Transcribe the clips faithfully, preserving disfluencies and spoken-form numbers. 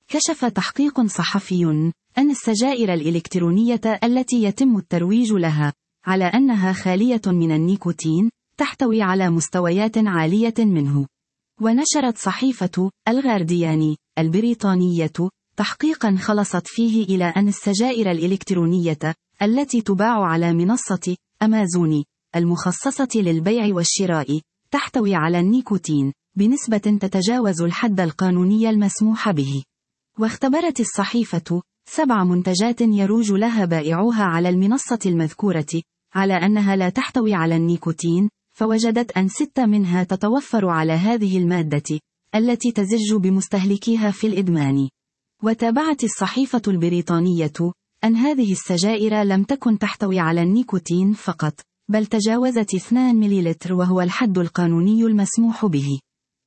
كشف تحقيق صحفي أن السجائر الإلكترونية التي يتم الترويج لها على أنها خالية من النيكوتين تحتوي على مستويات عالية منه. ونشرت صحيفة الغارديان البريطانية تحقيقا خلصت فيه إلى أن السجائر الإلكترونية التي تباع على منصة أمازون المخصصة للبيع والشراء تحتوي على النيكوتين بنسبة تتجاوز الحد القانوني المسموح به. واختبرت الصحيفة سبع منتجات يروج لها بائعوها على المنصة المذكورة على أنها لا تحتوي على النيكوتين، فوجدت أن ست منها تتوفر على هذه المادة التي تزج بمستهلكيها في الإدمان. وتابعت الصحيفة البريطانية أن هذه السجائر لم تكن تحتوي على النيكوتين فقط، بل تجاوزت اثنين مليلتر وهو الحد القانوني المسموح به.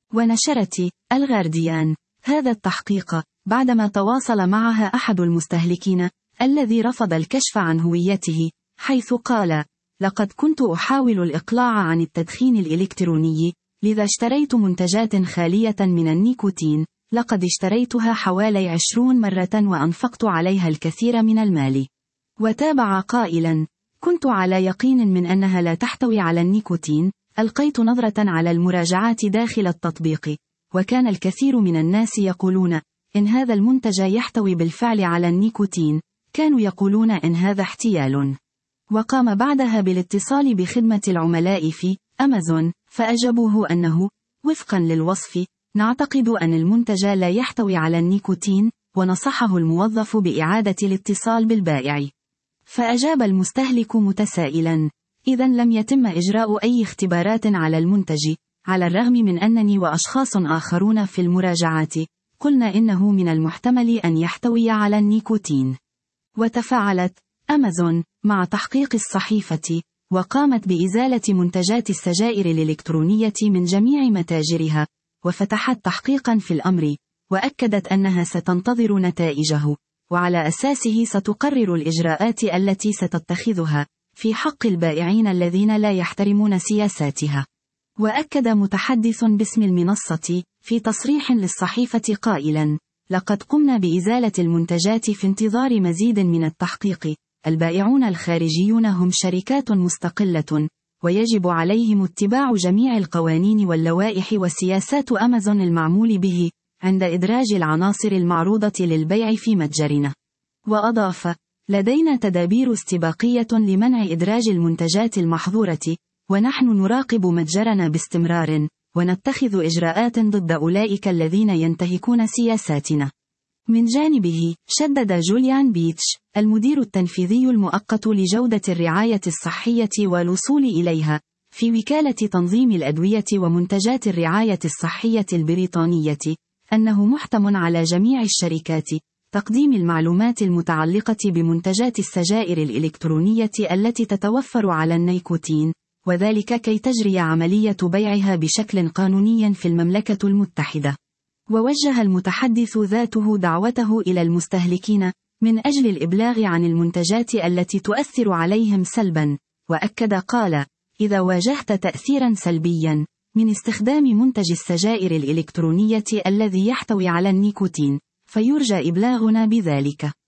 ونشرت الغارديان هذا التحقيق بعدما تواصل معها أحد المستهلكين الذي رفض الكشف عن هويته، حيث قال: لقد كنت أحاول الإقلاع عن التدخين الإلكتروني، لذا اشتريت منتجات خالية من النيكوتين، لقد اشتريتها حوالي عشرين مرة وأنفقت عليها الكثير من المال. وتابع قائلا: كنت على يقين من أنها لا تحتوي على النيكوتين، ألقيت نظرة على المراجعات داخل التطبيق، وكان الكثير من الناس يقولون إن هذا المنتج يحتوي بالفعل على النيكوتين، كانوا يقولون إن هذا احتيال. وقام بعدها بالاتصال بخدمة العملاء في أمازون، فأجابوه أنه وفقا للوصف نعتقد أن المنتج لا يحتوي على النيكوتين، ونصحه الموظف بإعادة الاتصال بالبائع. فأجاب المستهلك متسائلا: إذا لم يتم إجراء أي اختبارات على المنتج، على الرغم من أنني وأشخاص آخرون في المراجعات قلنا إنه من المحتمل أن يحتوي على النيكوتين. وتفاعلت أمازون مع تحقيق الصحيفة، وقامت بإزالة منتجات السجائر الإلكترونية من جميع متاجرها، وفتحت تحقيقا في الأمر، وأكدت أنها ستنتظر نتائجه، وعلى أساسه ستقرر الإجراءات التي ستتخذها في حق البائعين الذين لا يحترمون سياساتها. وأكد متحدث باسم المنصة في تصريح للصحيفة قائلا: لقد قمنا بإزالة المنتجات في انتظار مزيد من التحقيق. البائعون الخارجيون هم شركات مستقلة، ويجب عليهم اتباع جميع القوانين واللوائح وسياسات أمازون المعمول به عند إدراج العناصر المعروضة للبيع في متجرنا. وأضاف: لدينا تدابير استباقية لمنع إدراج المنتجات المحظورة، ونحن نراقب متجرنا باستمرار، ونتخذ إجراءات ضد أولئك الذين ينتهكون سياساتنا. من جانبه، شدد جوليان بيتش المدير التنفيذي المؤقت لجودة الرعاية الصحية والوصول إليها في وكالة تنظيم الأدوية ومنتجات الرعاية الصحية البريطانية، أنه محتم على جميع الشركات تقديم المعلومات المتعلقة بمنتجات السجائر الإلكترونية التي تتوفر على النيكوتين، وذلك كي تجري عملية بيعها بشكل قانوني في المملكة المتحدة. ووجه المتحدث ذاته دعوته إلى المستهلكين من أجل الإبلاغ عن المنتجات التي تؤثر عليهم سلبا، وأكد قال: إذا واجهت تأثيرا سلبيا من استخدام منتج السجائر الإلكترونية الذي يحتوي على النيكوتين، فيرجى إبلاغنا بذلك.